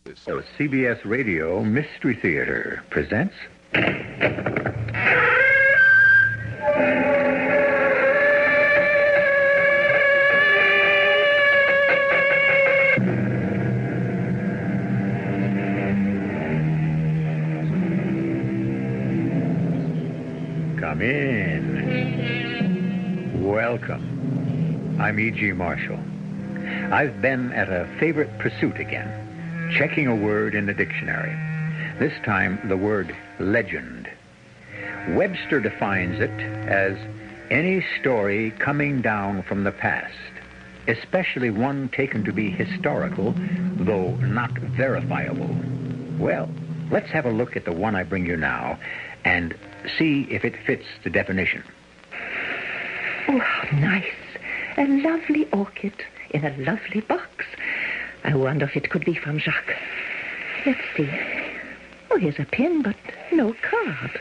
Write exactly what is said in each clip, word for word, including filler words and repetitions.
So C B S Radio Mystery Theater presents... Come in. Welcome. I'm E G. Marshall. I've been at a favorite pursuit again, checking a word in the dictionary. This time, the word legend. Webster defines it as any story coming down from the past, especially one taken to be historical, though not verifiable. Well, let's have a look at the one I bring you now and see if it fits the definition. Oh, how nice. A lovely orchid in a lovely box. I wonder if it could be from Jacques. Let's see. Oh, here's a pin, but no card.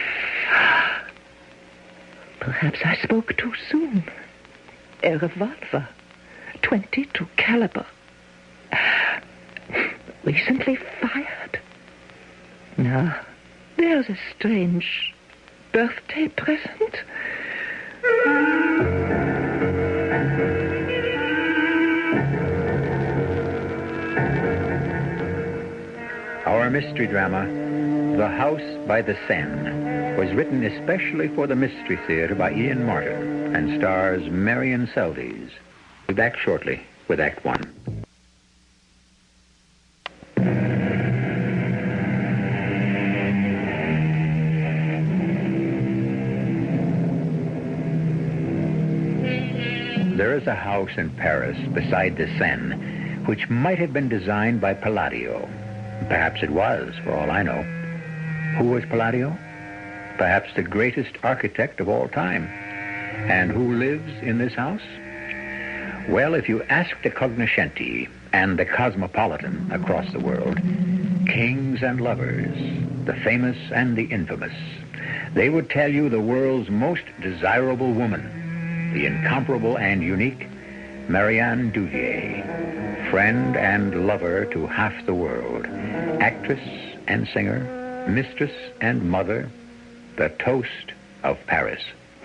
Perhaps I spoke too soon. A revolver. twenty-two caliber. Recently fired. Now, there's a strange birthday present. Our mystery drama, The House by the Seine, was written especially for the Mystery Theater by Ian Martin and stars Marion Seldes. We'll be back shortly with Act One. There is a house in Paris beside the Seine which might have been designed by Palladio. Perhaps it was, for all I know. Who was Palladio? Perhaps the greatest architect of all time. And who lives in this house? Well, if you ask the cognoscenti and the cosmopolitan across the world, kings and lovers, the famous and the infamous, they would tell you the world's most desirable woman, the incomparable and unique Marianne Duvier, friend and lover to half the world, actress and singer, mistress and mother, the toast of Paris.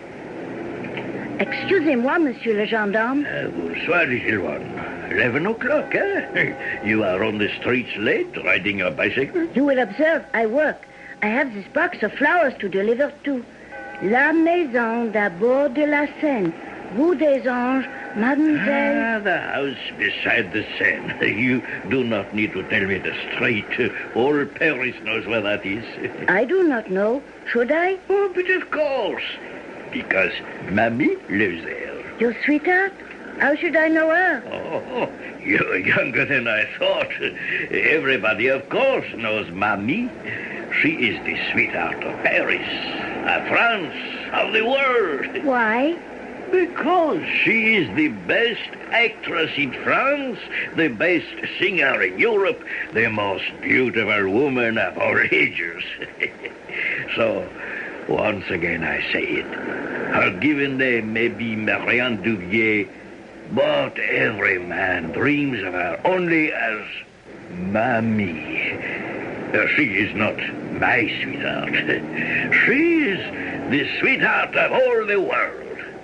Excusez-moi, monsieur le gendarme. Uh, bonsoir, little one. Eleven o'clock, eh? You are on the streets late, riding your bicycle? You will observe, I work. I have this box of flowers to deliver to La Maison d'Abord de la Seine, Rue des Anges, Mademoiselle... Ah, the house beside the Seine. You do not need to tell me the street. All Paris knows where that is. I do not know. Should I? Oh, but of course. Because Mamie lives there. Your sweetheart? How should I know her? Oh, you're younger than I thought. Everybody, of course, knows Mamie. She is the sweetheart of Paris, of France, of the world. Why? Because she is the best actress in France, the best singer in Europe, the most beautiful woman of all ages. So, once again I say it. Her given name may be Marianne Duvier, but every man dreams of her only as Mamie. Uh, she is not my sweetheart. She is the sweetheart of all the world.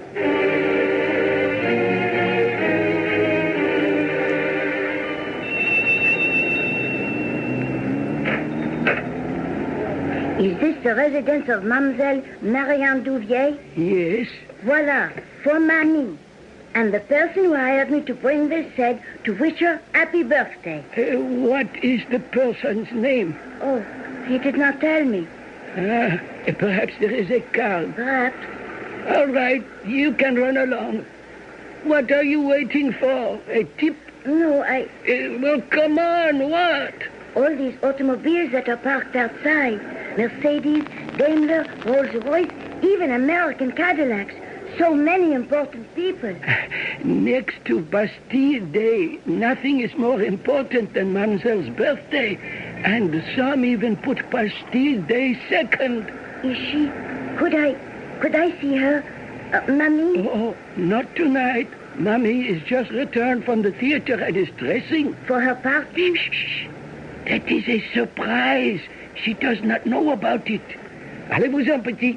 Is this the residence of Mademoiselle Marianne Duvier? Yes. Voila, for Mamie. And the person who hired me to bring this said to wish her happy birthday. Uh, what is the person's name? Oh, he did not tell me. Ah, perhaps there is a card. Perhaps. All right, you can run along. What are you waiting for? A tip? No, I... Uh, well, come on, what? All these automobiles that are parked outside. Mercedes, Daimler, Rolls-Royce, even American Cadillacs. So many important people. Next to Bastille Day, nothing is more important than Mademoiselle's birthday. And some even put Bastille Day second. Is she... Could I... Could I see her? Uh, Mamie? Oh, not tonight. Mamie is just returned from the theater and is dressing. For her party? Shh, shh, shh. That is a surprise. She does not know about it. Allez-vous-en, petit.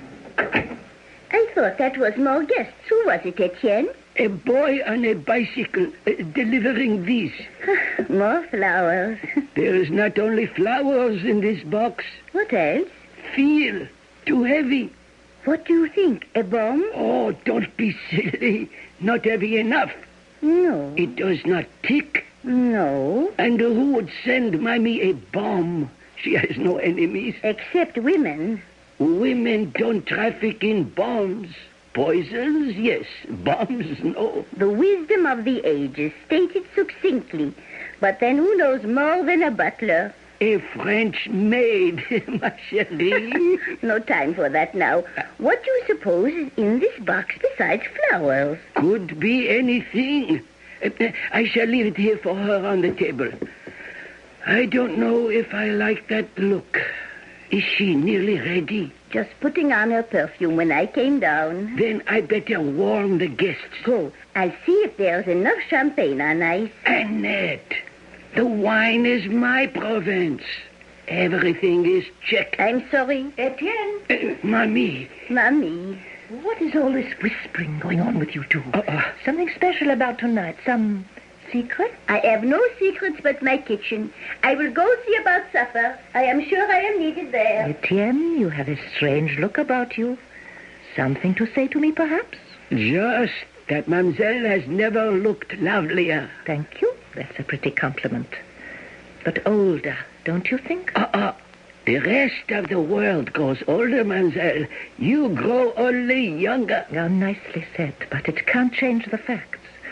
I thought that was more guests. Who was it, Etienne? A boy on a bicycle uh, delivering these. More flowers. There is not only flowers in this box. What else? Feel. Too heavy. What do you think? A bomb? Oh, don't be silly. Not heavy enough. No. It does not tick. No. And who would send Mamie a bomb? She has no enemies. Except women. Women don't traffic in bombs. Poisons, yes. Bombs, no. The wisdom of the ages, stated succinctly. But then who knows more than a butler? A French maid, ma chérie. No time for that now. What do you suppose is in this box besides flowers? Could be anything. I shall leave it here for her on the table. I don't know if I like that look. Is she nearly ready? Just putting on her perfume when I came down. Then I better warn the guests. Go. I'll see if there's enough champagne on ice. Annette, the wine is my province. Everything is checked. I'm sorry. Etienne. Uh, Mamie. Mommy. What is all this whispering going on with you two? Uh-uh. Something special about tonight? Some secret? I have no secrets but my kitchen. I will go see about supper. I am sure I am needed there. Etienne, you have a strange look about you. Something to say to me, perhaps? Just that Mademoiselle has never looked lovelier. Thank you. That's a pretty compliment. But older, don't you think? Uh-uh. The rest of the world grows older, Mademoiselle. You grow only younger. How nicely said, but it can't change the facts.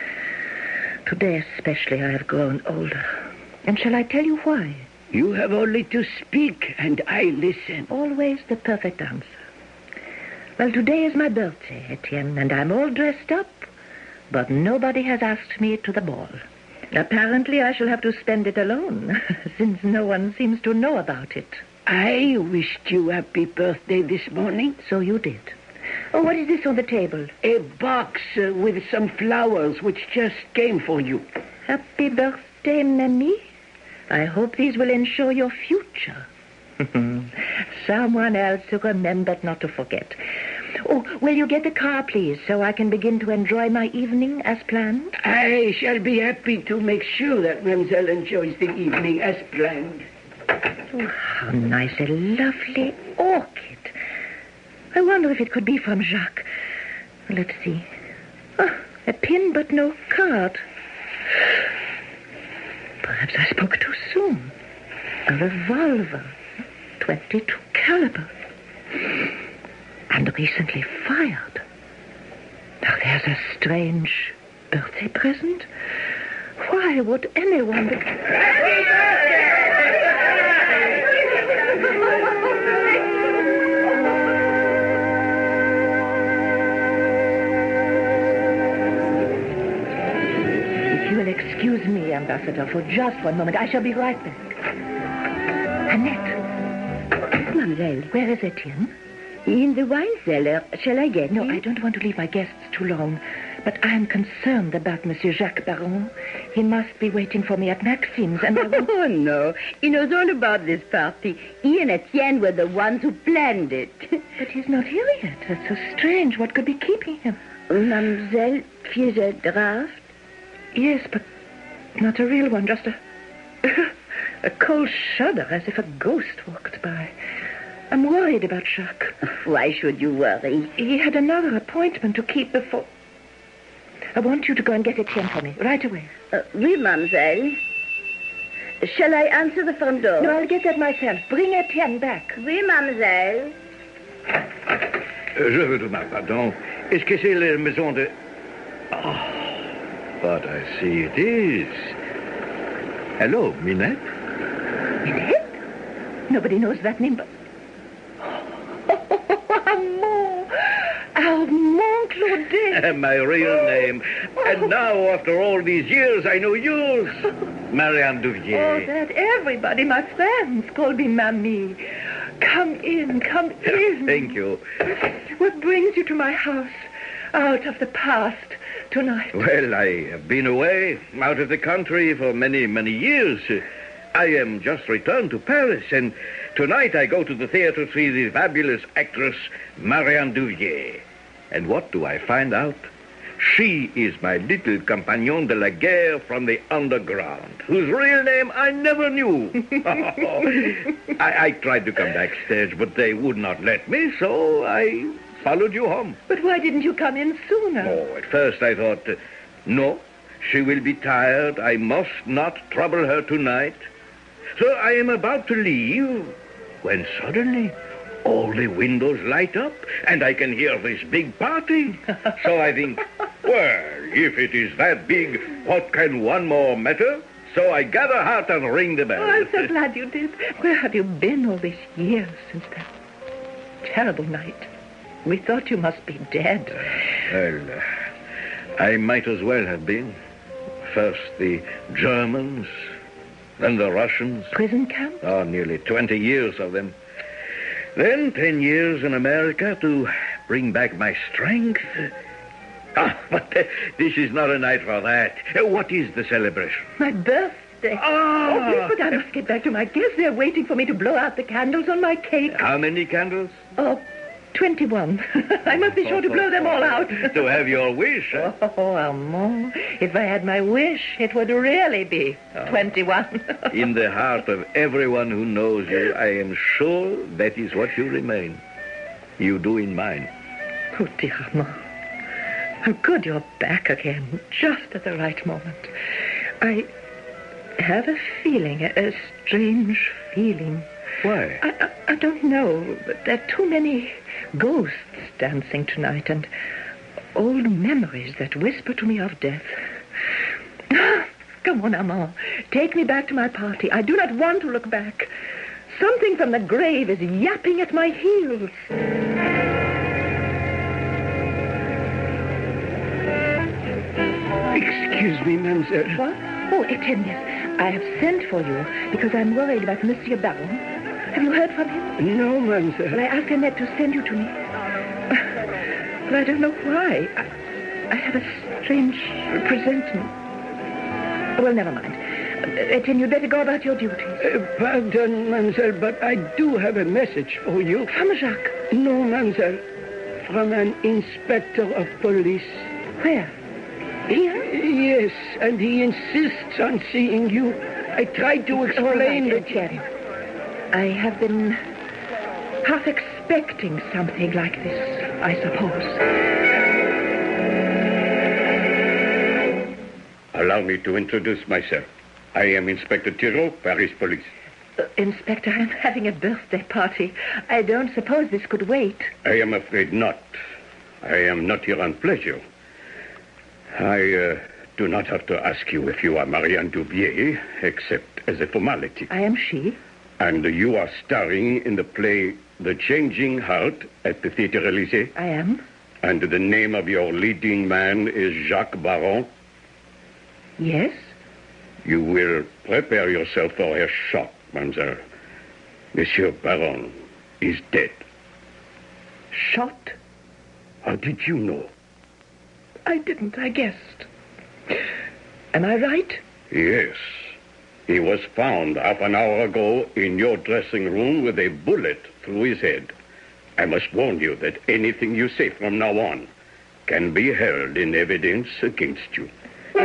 Today especially I have grown older. And shall I tell you why? You have only to speak, and I listen. Always the perfect answer. Well, today is my birthday, Etienne, and I'm all dressed up. But nobody has asked me to the ball. Apparently I shall have to spend it alone, since no one seems to know about it. I wished you happy birthday this morning. So you did. Oh, what is this on the table? A box uh, with some flowers which just came for you. Happy birthday, Mamie. I hope these will ensure your future. Someone else who remembered not to forget. Oh, will you get the car, please, so I can begin to enjoy my evening as planned? I shall be happy to make sure that Mademoiselle enjoys the evening as planned. Oh, how nice, a lovely orchid. I wonder if it could be from Jacques. Let's see. Oh, a pin but no card. Perhaps I spoke too soon. A revolver. twenty-two caliber. And recently fired. Now there's a strange birthday present. Why would anyone... Be... Happy birthday! Excuse me, Ambassador, for just one moment. I shall be right back. Annette. Mademoiselle. Where is Etienne? In the wine cellar. Shall I get No, him? I don't want to leave my guests too long. But I am concerned about Monsieur Jacques Baron. He must be waiting for me at Maxime's, and I want... Oh, no. He knows all about this party. He and Etienne were the ones who planned it. But he's not here yet. That's so strange. What could be keeping him? Mademoiselle fears a draft? Yes, but not a real one. Just a... a cold shudder, as if a ghost walked by. I'm worried about Jacques. Why should you worry? He had another appointment to keep before... I want you to go and get Etienne for me, right away. Uh, oui, mademoiselle. Shall I answer the front door? No, I'll get that myself. Bring Etienne back. Oui, mademoiselle. Je vous demande pardon. Est-ce que c'est la maison de... Oh, but I see it is. Hello, Minette. Minette? Nobody knows that name, but... Armand! Armand Claudet! My real name. And now, after all these years, I know yours. Marianne Duvier. Oh, that everybody, my friends, call me Mamie. Come in, come in. Thank you. What brings you to my house, out of the past, tonight? Well, I have been away, out of the country for many, many years. I am just returned to Paris, and tonight I go to the theater to see the fabulous actress Marianne Duvier. And what do I find out? She is my little compagnon de la guerre from the underground, whose real name I never knew. I, I tried to come backstage, but they would not let me, so I followed you home. But why didn't you come in sooner? Oh, at first I thought, uh, no, she will be tired. I must not trouble her tonight. So I am about to leave, when suddenly all the windows light up, and I can hear this big party. So I think, well, if it is that big, what can one more matter? So I gather heart and ring the bell. Oh, I'm so glad you did. Where have you been all these years since that terrible night? We thought you must be dead. Well, uh, I might as well have been. First the Germans, then the Russians. Prison camp? Oh, nearly twenty years of them. Then ten years in America to bring back my strength. Ah, but uh, this is not a night for that. Uh, what is the celebration? My birthday. Ah. Oh, please, but I must get back to my guests. They're waiting for me to blow out the candles on my cake. How many candles? Oh, twenty-one. I must be sure to blow them all out. To have your wish. Huh? Oh, Armand, if I had my wish, it would really be twenty-one. In the heart of everyone who knows you, I am sure that is what you remain. You do in mine. Oh, dear Armand. How good you're back again, just at the right moment. I have a feeling, a, a strange feeling. Why? I, I, I don't know, but there are too many ghosts dancing tonight, and old memories that whisper to me of death. Come on, Armand. Take me back to my party. I do not want to look back. Something from the grave is yapping at my heels. Excuse me, mademoiselle. What? Oh, Etienne, yes. I have sent for you because I'm worried about Monsieur Baron. Have you heard from him? No, Well, mademoiselle. I asked Annette to send you to me. But I don't know why. I, I have a strange presentiment. Well, never mind. Etienne, you'd better go about your duties. Uh, pardon, mademoiselle, but I do have a message for you. From Jacques. No, mademoiselle. From an inspector of police. Where? Here? Yes, and he insists on seeing you. I tried to explain All right, that... Etienne. I have been half expecting something like this, I suppose. Allow me to introduce myself. I am Inspector Thiraud, Paris Police. Uh, Inspector, I'm having a birthday party. I don't suppose this could wait. I am afraid not. I am not here on pleasure. I uh, do not have to ask you if you are Marianne Duvier, except as a formality. I am she. And you are starring in the play The Changing Heart at the Theatre Élysée. I am. And the name of your leading man is Jacques Baron. Yes? You will prepare yourself for a shock, mademoiselle. Monsieur Baron is dead. Shot? How did you know? I didn't, I guessed. Am I right? Yes. He was found half an hour ago in your dressing room with a bullet through his head. I must warn you that anything you say from now on can be held in evidence against you.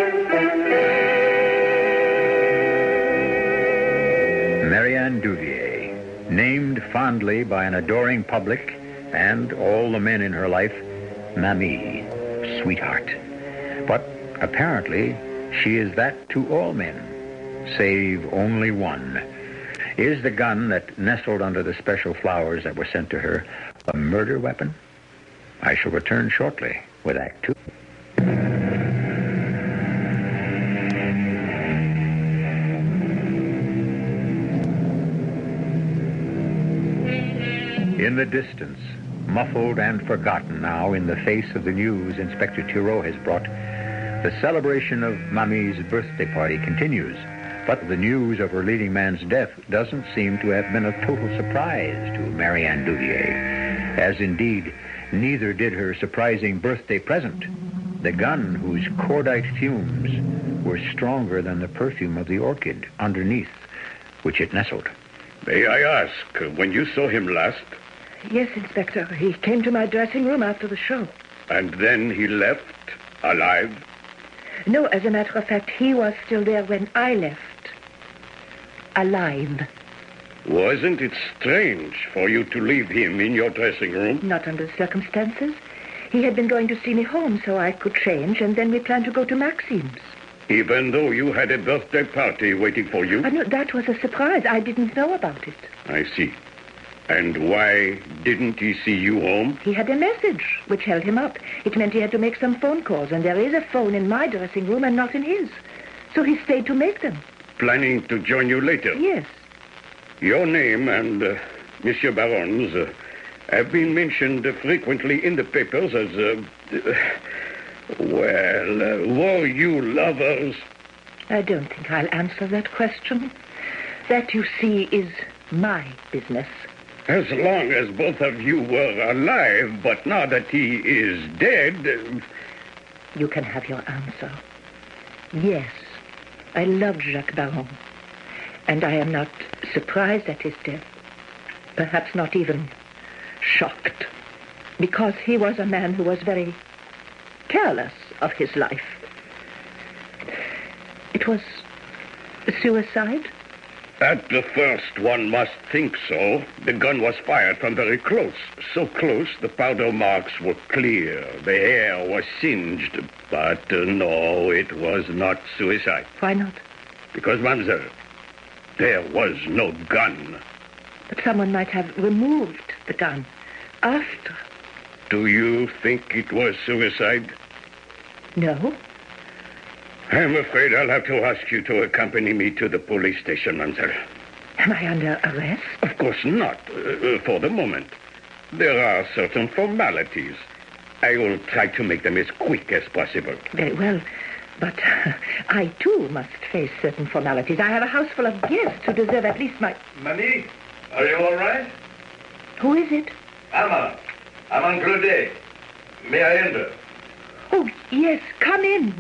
Marianne Duvier, named fondly by an adoring public and all the men in her life, Mamie, sweetheart. But apparently, she is that to all men, save only one. Is the gun that nestled under the special flowers that were sent to her a murder weapon? I shall return shortly with Act Two. In the distance, muffled and forgotten now in the face of the news Inspector Thiraud has brought, the celebration of Mamie's birthday party continues. But the news of her leading man's death doesn't seem to have been a total surprise to Marianne Duvier, as indeed neither did her surprising birthday present, the gun whose cordite fumes were stronger than the perfume of the orchid underneath which it nestled. May I ask, when you saw him last, Yes, Inspector. He came to my dressing room after the show. and then he left, alive? No, as a matter of fact, he was still there when I left. Alive. Wasn't it strange for you to leave him in your dressing room? Not under the circumstances. He had been going to see me home so I could change, and then we planned to go to Maxime's. Even though you had a birthday party waiting for you? I know that was a surprise. I didn't know about it. I see. And why didn't he see you home? He had a message which held him up. It meant he had to make some phone calls, and there is a phone in my dressing room and not in his. So he stayed to make them. Planning to join you later? Yes. Your name and uh, Monsieur Baron's uh, have been mentioned uh, frequently in the papers as, uh, uh, well, uh, were you lovers? I don't think I'll answer that question. That, you see, is my business. As long as both of you were alive, but now that he is dead... uh, You can have your answer. Yes, I loved Jacques Baron. And I am not surprised at his death. Perhaps not even shocked. Because he was a man who was very careless of his life. It was suicide? At the first, one must think so. The gun was fired from very close. So close, the powder marks were clear. The hair was singed. But uh, no, it was not suicide. Why not? Because, mademoiselle, there was no gun. But someone might have removed the gun after. Do you think it was suicide? No. I'm afraid I'll have to ask you to accompany me to the police station, mademoiselle. Am I under arrest? Of course not, uh, for the moment. There are certain formalities. I will try to make them as quick as possible. Very well. But uh, I, too, must face certain formalities. I have a house full of guests who deserve at least my... Mamie, are you all right? Who is it? Alma, I'm on Claudet. May I enter? Oh, yes, come in.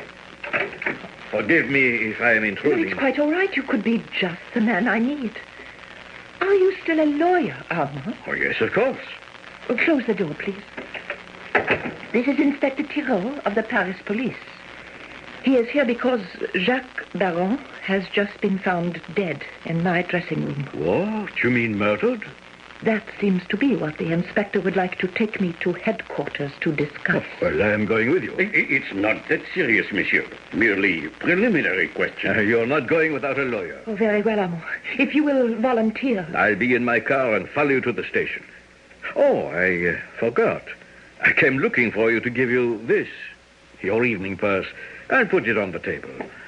Forgive me if I am No, intruding. it's quite all right. You could be just the man I need. Are you still a lawyer, Alma? Oh, yes, of course. Oh, close the door, please. This is Inspector Thiraud of the Paris police. He is here because Jacques Baron has just been found dead in my dressing room. What? You mean murdered? That seems to be what the inspector would like to take me to headquarters to discuss. Well, I am going with you. I- I- It's not that serious, monsieur. Merely preliminary question. Uh, you're not going without a lawyer. Oh, very well, Armand. If you will volunteer. I'll be in my car and follow you to the station. Oh, I uh, forgot. I came looking for you to give you this, your evening purse. I'll put it on the table.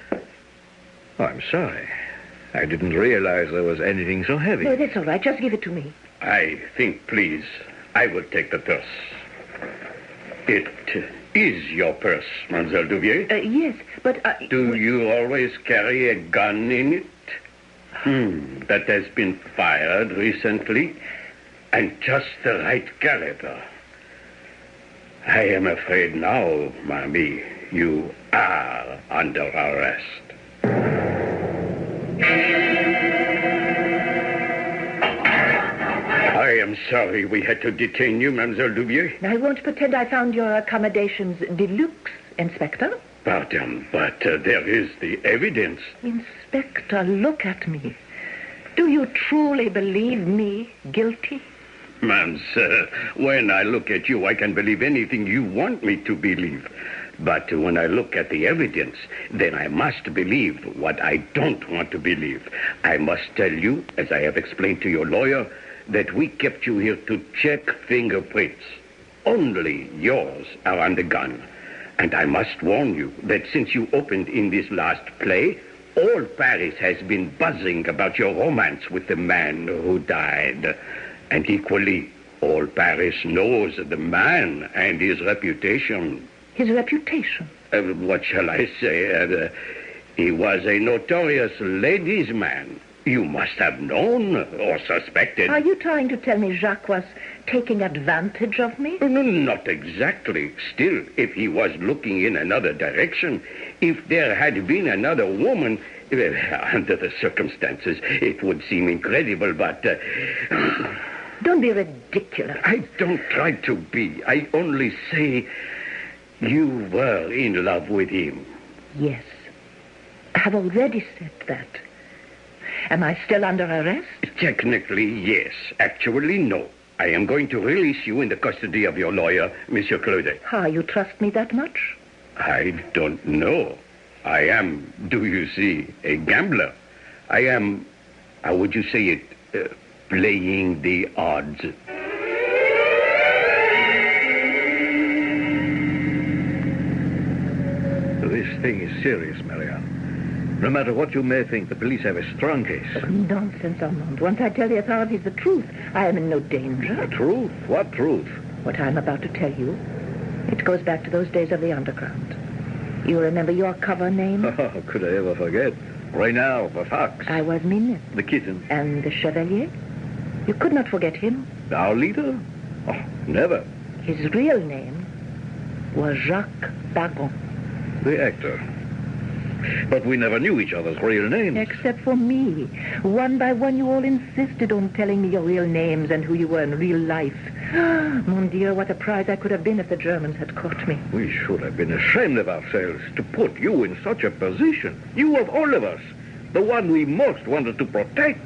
Oh, I'm sorry. I didn't realize there was anything so heavy. No, that's all right. Just give it to me. I think, please, I will take the purse. It is your purse, Mademoiselle Duvier. Uh, yes, but... Uh, Do you always carry a gun in it? Hmm, that has been fired recently, and just the right caliber. I am afraid now, Mamie, you are under arrest. I am sorry we had to detain you, Mademoiselle Duvier. I won't pretend I found your accommodations deluxe, Inspector. Pardon, but uh, there is the evidence. Inspector, look at me. Do you truly believe me guilty? Ma'am, sir, when I look at you, I can believe anything you want me to believe. But when I look at the evidence, then I must believe what I don't want to believe. I must tell you, as I have explained to your lawyer, that we kept you here to check fingerprints. Only yours are on the gun. And I must warn you that since you opened in this last play, all Paris has been buzzing about your romance with the man who died. And equally, all Paris knows the man and his reputation. His reputation? Uh, what shall I say? Uh, he was a notorious ladies' man. You must have known or suspected. Are you trying to tell me Jacques was taking advantage of me? No, not exactly. Still, if he was looking in another direction, If there had been another woman, well, under the circumstances, it would seem incredible, but... Uh, Don't be ridiculous. I don't try to be. I only say you were in love with him. Yes. I have already said that. Am I still under arrest? Technically, yes. Actually, no. I am going to release you in the custody of your lawyer, Monsieur Claudet. Ah, you trust me that much? I don't know. I am, do you see, a gambler. I am, how would you say it, uh, playing the odds. This thing is serious, Marianne. No matter what you may think, the police have a strong case. Oh, nonsense, Armand. Once I tell the authorities the truth, I am in no danger. The truth? What truth? What I'm about to tell you, it goes back to those days of the underground. You remember your cover name? Oh, could I ever forget? Reynard, the fox. I was Minette. The kitten. And the Chevalier? You could not forget him. Our leader? Oh, never. His real name was Jacques Baron. The actor. But we never knew each other's real names. Except for me. One by one, you all insisted on telling me your real names and who you were in real life. Mon Dieu, what a prize I could have been if the Germans had caught me. We should have been ashamed of ourselves to put you in such a position. You of all of us. The one we most wanted to protect.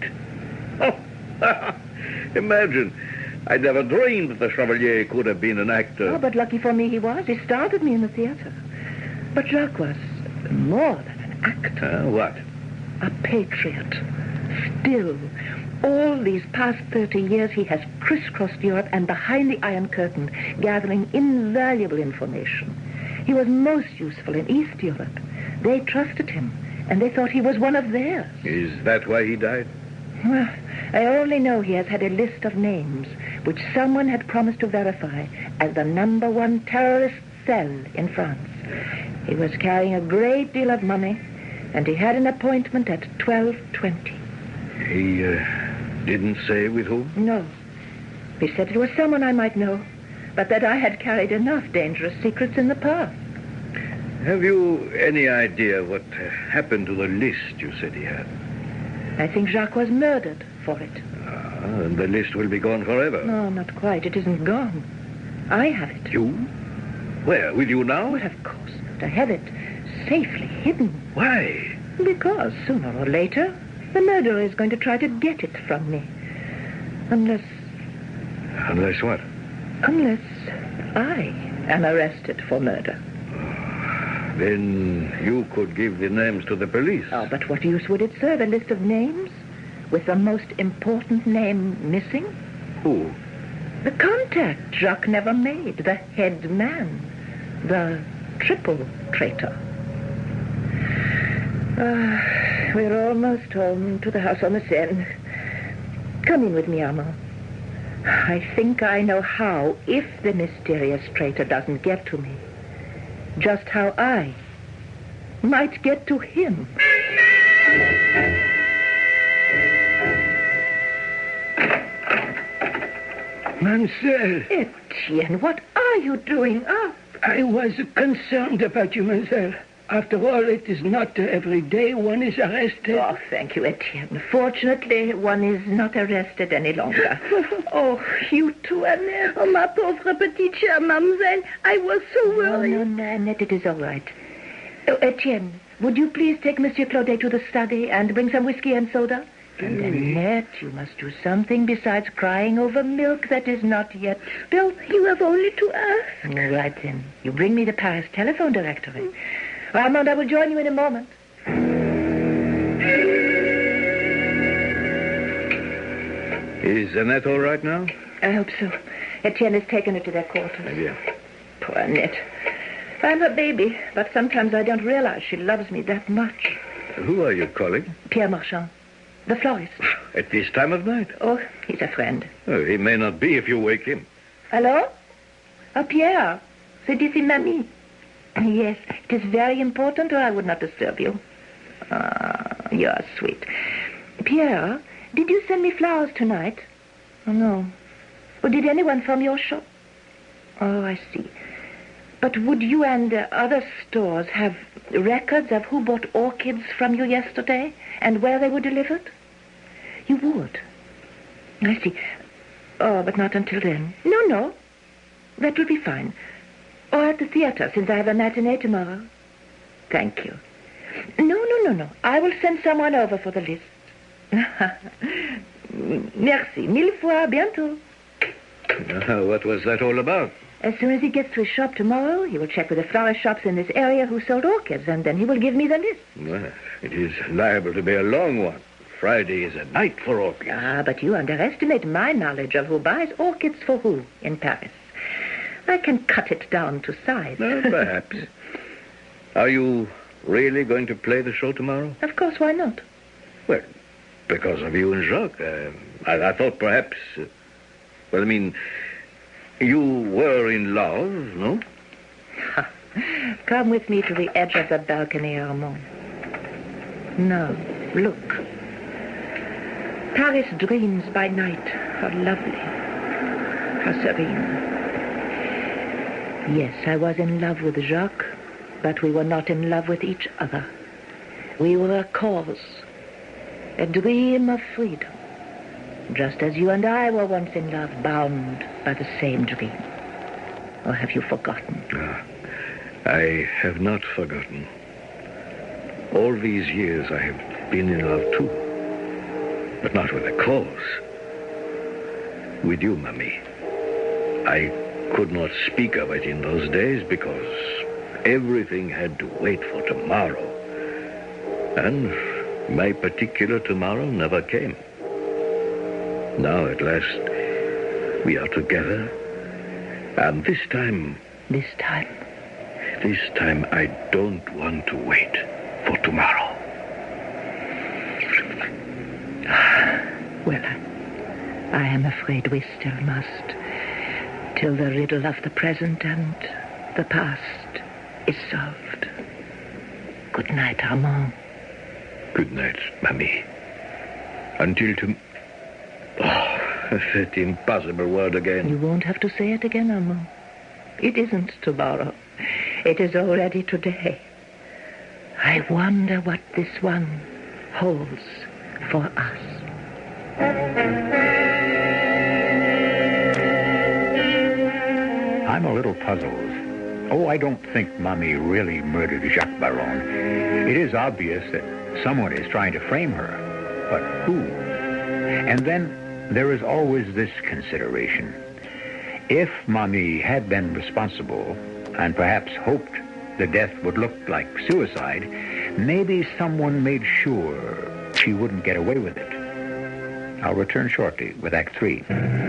Oh, imagine. I never dreamed that the Chevalier could have been an actor. Oh, but lucky for me he was. He started me in the theater. But Jacques was more than an actor. Uh, what? A patriot. Still, all these past thirty years he has crisscrossed Europe and behind the Iron Curtain, gathering invaluable information. He was most useful in East Europe. They trusted him, and they thought he was one of theirs. Is that why he died? Well, I only know he has had a list of names which someone had promised to verify as the number one terrorist cell in France. He was carrying a great deal of money, and he had an appointment at twelve twenty. He uh, didn't say with whom? No. He said it was someone I might know, but that I had carried enough dangerous secrets in the past. Have you any idea what uh, happened to the list you said he had? I think Jacques was murdered for it. Ah, and the list will be gone forever. No, not quite. It isn't gone. I have it. You? Where? With you now? Well, of course not. I have it safely hidden. Why? Because sooner or later, the murderer is going to try to get it from me. Unless... Unless what? Unless I am arrested for murder. Then you could give the names to the police. Oh, but what use would it serve? A list of names? With the most important name missing? Who? The contact Jacques never made. The head man. The triple traitor. Uh, we're almost home to the house on the Seine. Come in with me, Armand. I think I know how, if the mysterious traitor doesn't get to me, just how I might get to him. Mademoiselle. Etienne, what are you doing up? I was concerned about you, mademoiselle. After all, it is not every day one is arrested. Oh, thank you, Etienne. Fortunately, one is not arrested any longer. Oh, you too, Annette. Oh, ma pauvre petite chère mademoiselle. I was so No, worried. no, no, Annette, it is all right. Oh, Etienne, would you please take Monsieur Claudet to the study and bring some whiskey and soda? And Annette, you must do something besides crying over milk that is not yet spilt. You have only to ask. All right, then. You bring me the Paris telephone directory. Armand, I will join you in a moment. Is Annette all right now? I hope so. Etienne has taken her to their quarters. Yeah. Poor Annette. I'm her baby, but sometimes I don't realize she loves me that much. Who are you calling? Pierre Marchand, the florist. At this time of night? Oh, he's a friend. Oh, he may not be if you wake him. Hello? Oh, Pierre, c'est ici Mamie. Yes, it is very important or I would not disturb you. Ah, you're sweet. Pierre, did you send me flowers tonight? Oh, no. Or did anyone from your shop? Oh, I see. But would you and uh, other stores have records of who bought orchids from you yesterday and where they were delivered? You would. I see. Oh, but not until then. No, no. That will be fine. Or at the theater, since I have a matinee tomorrow. Thank you. No, no, no, no. I will send someone over for the list. Merci. Mille fois. Bientôt. Uh, what was that all about? As soon as he gets to his shop tomorrow, he will check with the florist shops in this area who sold orchids, and then he will give me the list. Well, it is liable to be a long one. Friday is a night for orchids. Ah, but you underestimate my knowledge of who buys orchids for who in Paris. I can cut it down to size. Well, perhaps. Are you really going to play the show tomorrow? Of course, why not? Well, because of you and Jacques. Uh, I, I thought perhaps... Uh, well, I mean, you were in love, no? Come with me to the edge of the balcony, Armand. No, look. Paris dreams by night. How lovely. How serene. Yes, I was in love with Jacques, but we were not in love with each other. We were a cause, a dream of freedom, just as you and I were once in love, bound by the same dream. Or have you forgotten? Ah, I have not forgotten. All these years I have been in love too, but not with a cause. With you, Mamie. I could not speak of it in those days because everything had to wait for tomorrow. And my particular tomorrow never came. Now, at last, we are together. And this time... This time? This time, I don't want to wait for tomorrow. Well, I, I am afraid we still must. Till the riddle of the present and the past is solved. Good night, Armand. Good night, Mamie. Until to... Oh, that impossible word again. You won't have to say it again, Armand. It isn't tomorrow. It is already today. I wonder what this one holds for us. I'm a little puzzled. Oh, I don't think Mommy really murdered Jacques Baron. It is obvious that someone is trying to frame her. But who? And then there is always this consideration. If Mommy had been responsible and perhaps hoped the death would look like suicide, maybe someone made sure she wouldn't get away with it. I'll return shortly with Act Three.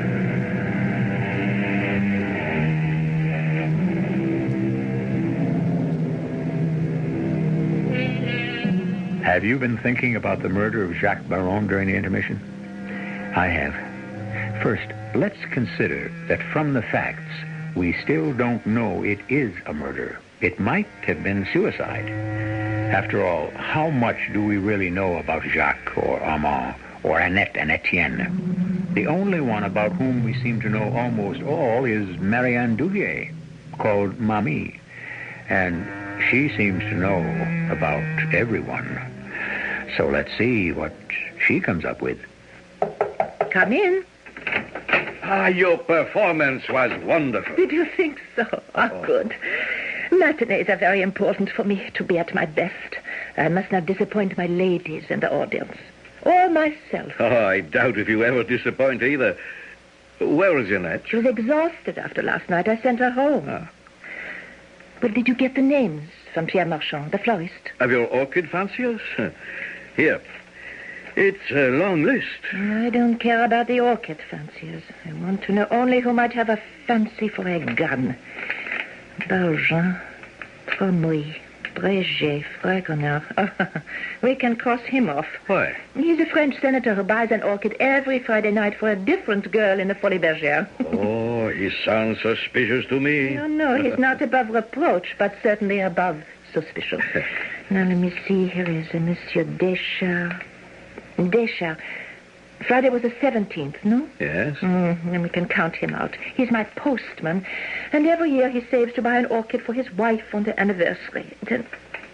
Have you been thinking about the murder of Jacques Baron during the intermission? I have. First, let's consider that from the facts, we still don't know it is a murder. It might have been suicide. After all, how much do we really know about Jacques or Armand or Annette and Etienne? The only one about whom we seem to know almost all is Marianne Duvier, called Mamie. And she seems to know about everyone. So let's see what she comes up with. Come in. Ah, your performance was wonderful. Did you think so? Ah, oh. Good. Matinees are very important for me to be at my best. I must not disappoint my ladies in the audience. Or myself. Oh, I doubt if you ever disappoint either. Where is Annette? She was exhausted after last night. I sent her home. Ah. Well, did you get the names from Pierre Marchand, the florist? Of your orchid fanciers? Here. It's a long list. I don't care about the orchid fanciers. I want to know only who might have a fancy for a gun. Barjan, Tromouille, Breget, Fragonard. Oh, we can cross him off. Why? He's a French senator who buys an orchid every Friday night for a different girl in the Folies Bergère. Oh, he sounds suspicious to me. No, no, he's not above reproach, but certainly above suspicion. Now, let me see. Here is a Monsieur Deschamps. Deschamps. Friday was the seventeenth, no? Yes. Mm, then we can count him out. He's my postman, and every year he saves to buy an orchid for his wife on their anniversary. Then,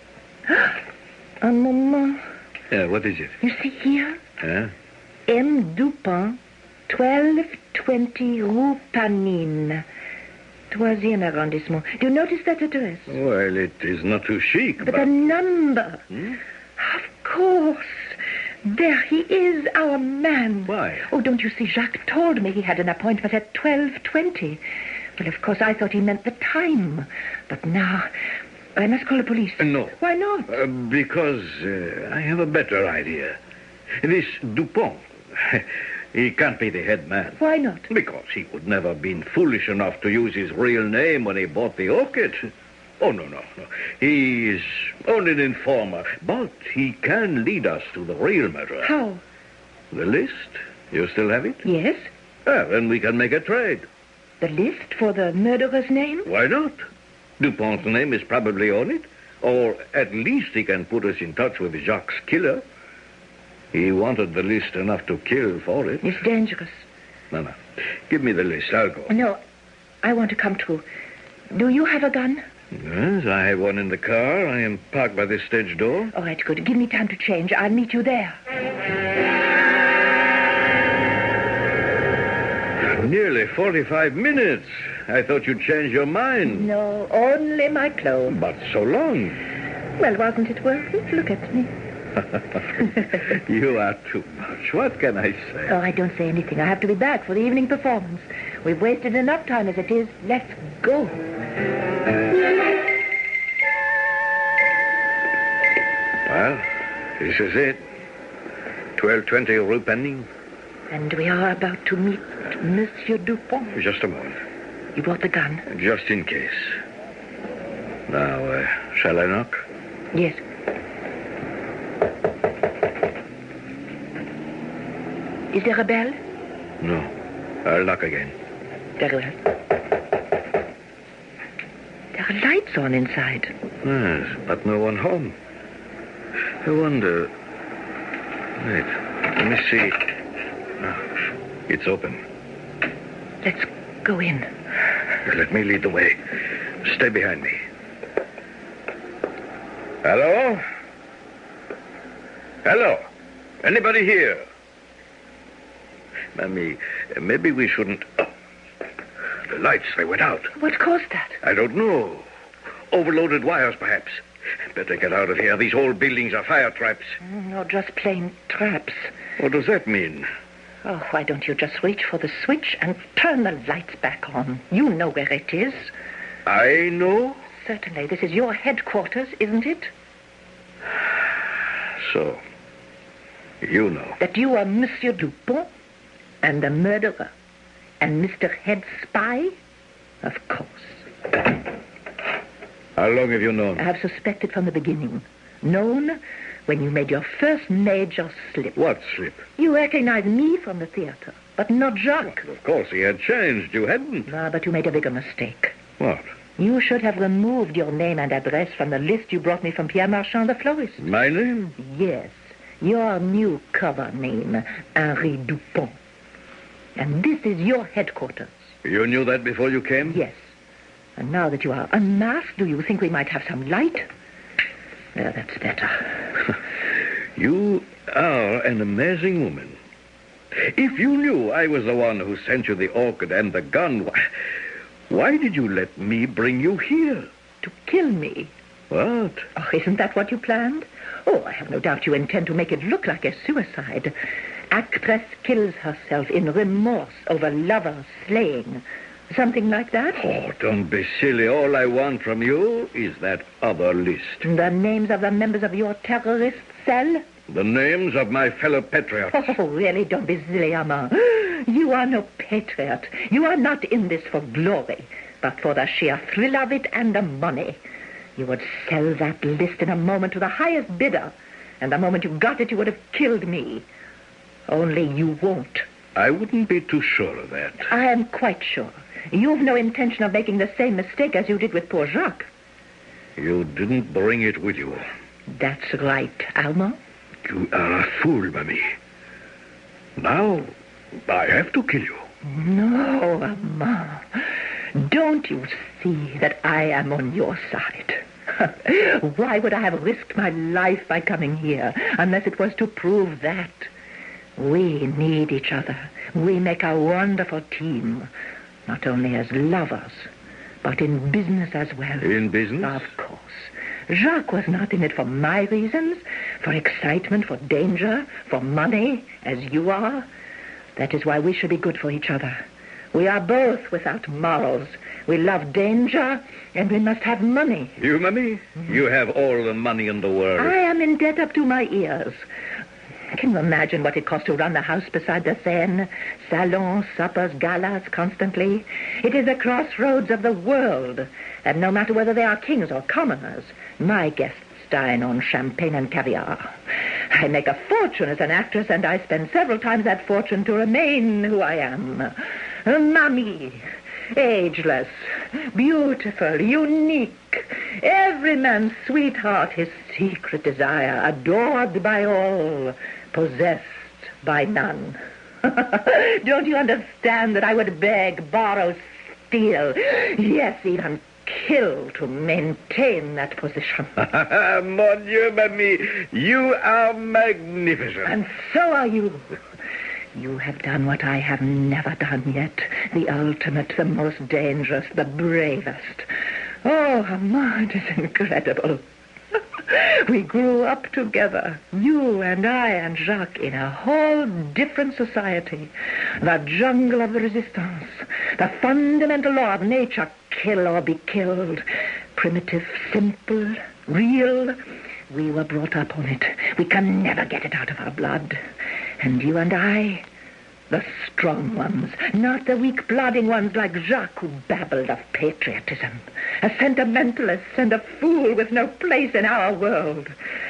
Un moment. Yeah, what is it? You see here? Huh? M. Dupont, twelve twenty Rue Panine, Troisième arrondissement. Do you notice that address? Well, it is not too chic, But but... the number. Hmm? Of course. There he is, our man. Why? Oh, don't you see, Jacques told me he had an appointment at twelve twenty. Well, of course, I thought he meant the time. But now, I must call the police. Uh, no. Why not? Uh, because uh, I have a better idea. This Dupont, he can't be the head man. Why not? Because he would never have been foolish enough to use his real name when he bought the orchid. Oh, no, no, no. He is only an informer, but he can lead us to the real murderer. How? The list? You still have it? Yes? Ah, then we can make a trade. The list for the murderer's name? Why not? Dupont's name is probably on it. Or at least he can put us in touch with Jacques' killer. He wanted the list enough to kill for it. It's dangerous. No, no. Give me the list. I'll go. No, I want to come too. Do you have a gun? Yes, I have one in the car. I am parked by the stage door. All right, good. Give me time to change. I'll meet you there. Nearly forty-five minutes. I thought you'd change your mind. No, only my clothes. But so long. Well, wasn't it worth it? Look at me. You are too much. What can I say? Oh, I don't say anything. I have to be back for the evening performance. We've wasted enough time as it is. Let's go. Well, this is it. twelve twenty Rue Panine. And we are about to meet Monsieur Dupont. Just a moment. You brought the gun? Just in case. Now, uh, shall I knock? Yes. Is there a bell? No. I'll knock again. Very well. There are lights on inside. Yes, but no one home. I wonder... Wait, let me see. Ah, it's open. Let's go in. Let me lead the way. Stay behind me. Hello? Hello? Anybody here? Mammy, maybe we shouldn't... Oh, the lights, they went out. What caused that? I don't know. Overloaded wires, perhaps. Better get out of here. These whole buildings are fire traps. Mm, or just plain traps. What does that mean? Oh, why don't you just reach for the switch and turn the lights back on? You know where it is. I know? Certainly. This is your headquarters, isn't it? So, you know. That you are Monsieur Dupont and the murderer and Mister Head Spy? Of course. How long have you known? I have suspected from the beginning. Known when you made your first major slip. What slip? You recognized me from the theater, but not Jacques. Of course, he had changed. You hadn't. Ah, but you made a bigger mistake. What? You should have removed your name and address from the list you brought me from Pierre Marchand, the florist. My name? Yes. Your new cover name, Henri Dupont. And this is your headquarters. You knew that before you came? Yes. And now that you are unmasked, do you think we might have some light? Well, that's better. You are an amazing woman. If you knew I was the one who sent you the orchid and the gun, why, why did you let me bring you here? To kill me. What? Oh, isn't that what you planned? Oh, I have no doubt you intend to make it look like a suicide. Actress kills herself in remorse over lover slaying. Something like that? Oh, don't be silly. All I want from you is that other list. The names of the members of your terrorist cell? The names of my fellow patriots. Oh, really, don't be silly, Armand. You are no patriot. You are not in this for glory, but for the sheer thrill of it and the money. You would sell that list in a moment to the highest bidder, and the moment you got it, you would have killed me. Only you won't. I wouldn't be too sure of that. I am quite sure. You've no intention of making the same mistake as you did with poor Jacques. You didn't bring it with you. That's right, Armand. You are a fool, Mamie. Now, I have to kill you. No, Armand. Don't you see that I am on your side? Why would I have risked my life by coming here unless it was to prove that? We need each other. We make a wonderful team, not only as lovers, but in business as well. In business? Of course. Jacques was not in it for my reasons, for excitement, for danger, for money, as you are. That is why we should be good for each other. We are both without morals. We love danger, and we must have money. You money? Mm-hmm. You have all the money in the world. I am in debt up to my ears. Can you imagine what it costs to run the house beside the Seine? Salons, suppers, galas, constantly. It is the crossroads of the world. And no matter whether they are kings or commoners, my guests dine on champagne and caviar. I make a fortune as an actress, and I spend several times that fortune to remain who I am. Mamie. Ageless, beautiful, unique. Every man's sweetheart, his secret desire, adored by all, possessed by none. Don't you understand that I would beg, borrow, steal, yes, even kill to maintain that position? Mon Dieu, mamie, you are magnificent. And so are you. You have done what I have never done yet. The ultimate, the most dangerous, the bravest. Oh, Armand, it is incredible. We grew up together, you and I and Jacques, in a whole different society. The jungle of the resistance, the fundamental law of nature, kill or be killed. Primitive, simple, real. We were brought up on it. We can never get it out of our blood. And you and I, the strong ones, not the weak-blooding ones like Jacques, who babbled of patriotism. A sentimentalist and a fool with no place in our world.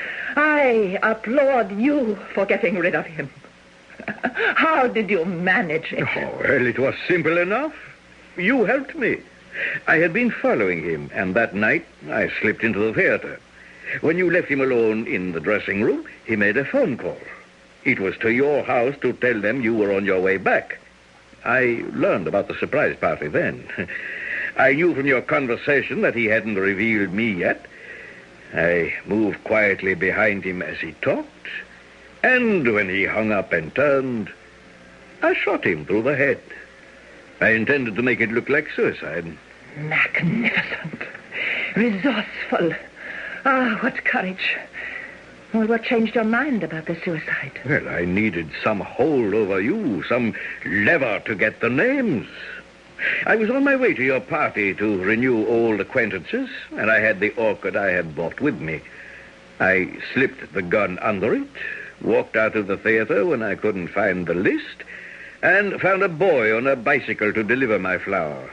I applaud you for getting rid of him. How did you manage it? Oh, well, it was simple enough. You helped me. I had been following him, and that night I slipped into the theater. When you left him alone in the dressing room, he made a phone call. It was to your house to tell them you were on your way back. I learned about the surprise party then. I knew from your conversation that he hadn't revealed me yet. I moved quietly behind him as he talked, and when he hung up and turned, I shot him through the head. I intended to make it look like suicide. Magnificent. Resourceful. Ah, what courage. Well, what changed your mind about the suicide? Well, I needed some hold over you, some lever to get the names. I was on my way to your party to renew old acquaintances, and I had the orchid I had bought with me. I slipped the gun under it, walked out of the theater when I couldn't find the list, and found a boy on a bicycle to deliver my flower.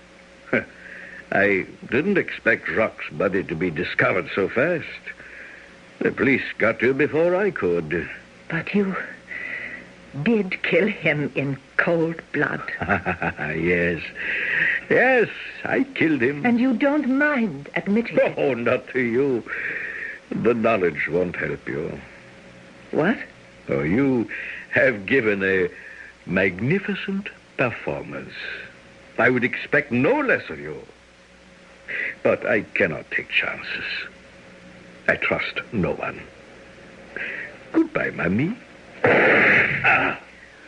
I didn't expect Jacques' body to be discovered so fast. The police got to you before I could. But you did kill him in cold blood. Yes. Yes, I killed him. And you don't mind admitting it? Oh, not to you. The knowledge won't help you. What? Oh, you have given a magnificent performance. I would expect no less of you. But I cannot take chances. I trust no one. Goodbye, Mamie. Ah.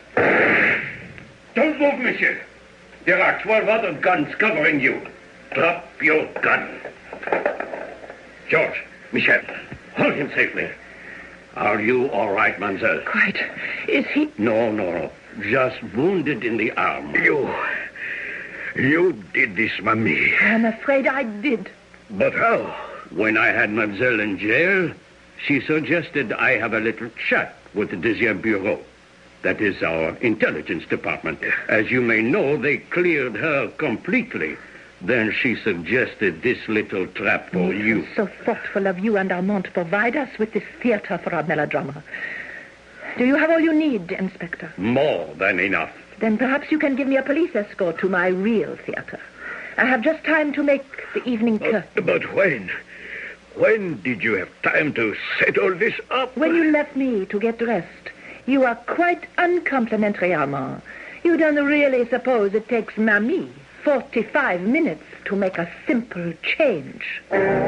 Don't move, monsieur. There are twelve other guns covering you. Drop your gun. George, Michel, hold him safely. Are you all right, mademoiselle? Quite. Is he... No, no. Just wounded in the arm. You... You did this, Mamie. I'm afraid I did. But how? When I had mademoiselle in jail, she suggested I have a little chat with the Deuxième Bureau. That is our intelligence department. As you may know, they cleared her completely. Then she suggested this little trap for you. So thoughtful of you and Armand to provide us with this theater for our melodrama. Do you have all you need, Inspector? More than enough. Then perhaps you can give me a police escort to my real theater. I have just time to make the evening curtain. Uh, but when? When did you have time to set all this up? When you left me to get dressed. You are quite uncomplimentary, Armand. You don't really suppose it takes Mamie forty-five minutes to make a simple change.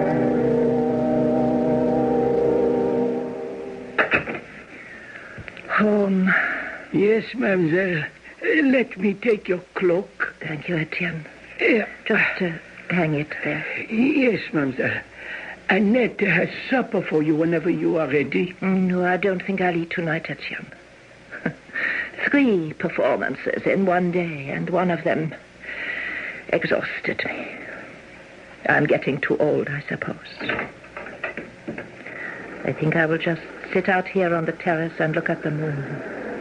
Home. Yes, mademoiselle. Uh, Let me take your cloak. Thank you, Etienne. Uh, Just uh, hang it there. Yes, mademoiselle. Annette has supper for you whenever you are ready. No, I don't think I'll eat tonight, Etienne. Three performances in one day, and one of them exhausted me. I'm getting too old, I suppose. I think I will just sit out here on the terrace and look at the moon.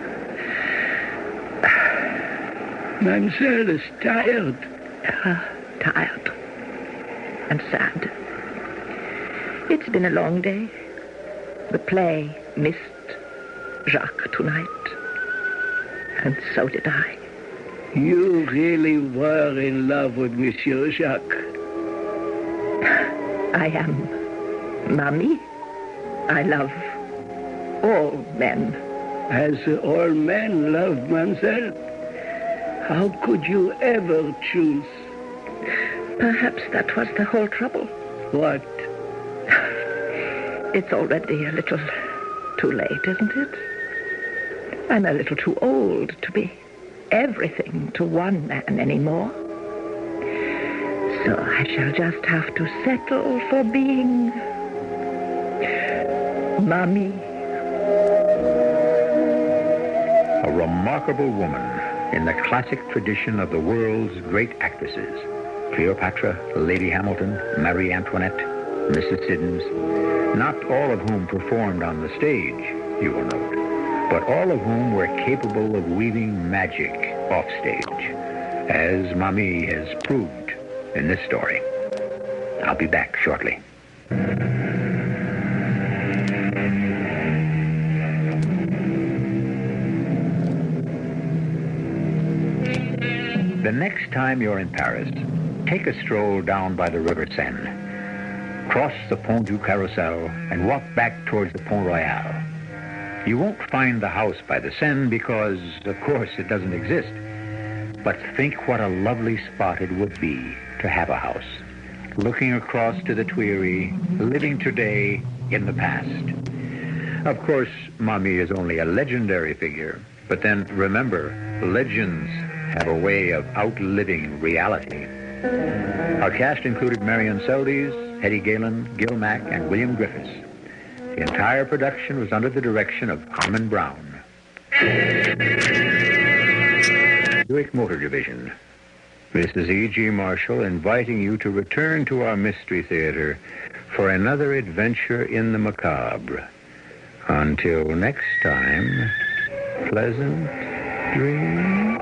Mademoiselle is tired. Uh, tired. And sad. It's been a long day. The play missed Jacques tonight. And so did I. You really were in love with Monsieur Jacques. I am. Mamie, I love all men. As all men love mademoiselle. How could you ever choose? Perhaps that was the whole trouble. What? It's already a little too late, isn't it? I'm a little too old to be everything to one man anymore. So I shall just have to settle for being Mamie. A remarkable woman in the classic tradition of the world's great actresses. Cleopatra, Lady Hamilton, Marie Antoinette, Missus Siddons. Not all of whom performed on the stage, you will note, but all of whom were capable of weaving magic offstage, as Mamie has proved in this story. I'll be back shortly. The next time you're in Paris, take a stroll down by the River Seine. Cross the Pont du Carrousel and walk back towards the Pont Royal. You won't find the house by the Seine because, of course, it doesn't exist. But think what a lovely spot it would be to have a house, looking across to the Tuileries, living today in the past. Of course, Mamie is only a legendary figure, but then remember, legends have a way of outliving reality. Our cast included Marion Seldes, Hetty Galen, Gil Mack, and William Griffiths. The entire production was under the direction of Harmon Brown. Buick Motor Division. This is E G. Marshall inviting you to return to our Mystery Theater for another adventure in the macabre. Until next time, pleasant dreams.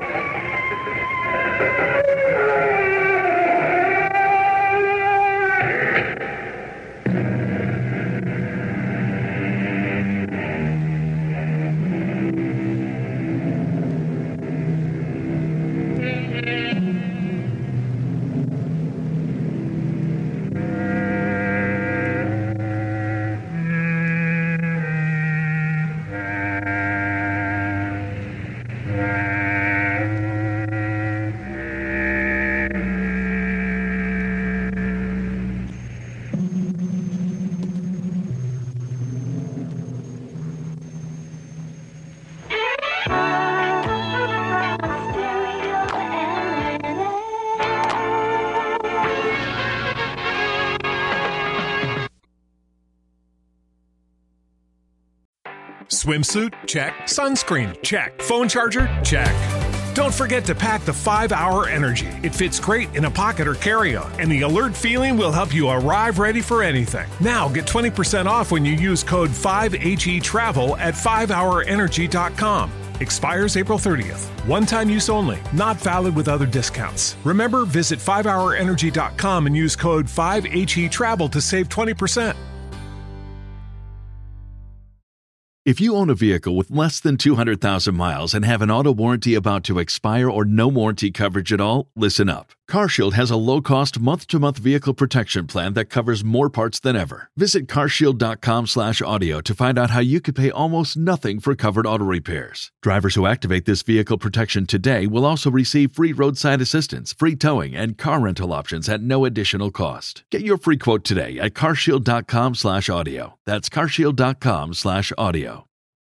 Swimsuit? Check. Sunscreen? Check. Phone charger? Check. Don't forget to pack the five hour Energy. It fits great in a pocket or carry-on, and the alert feeling will help you arrive ready for anything. Now get twenty percent off when you use code five H E Travel at five hour energy dot com. Expires April thirtieth. One-time use only. Not valid with other discounts. Remember, visit five hour energy dot com and use code five H E Travel to save twenty percent. If you own a vehicle with less than two hundred thousand miles and have an auto warranty about to expire or no warranty coverage at all, listen up. CarShield has a low-cost month-to-month vehicle protection plan that covers more parts than ever. Visit carshield.com slash audio to find out how you could pay almost nothing for covered auto repairs. Drivers who activate this vehicle protection today will also receive free roadside assistance, free towing, and car rental options at no additional cost. Get your free quote today at carshield.com slash audio. That's carshield.com slash audio.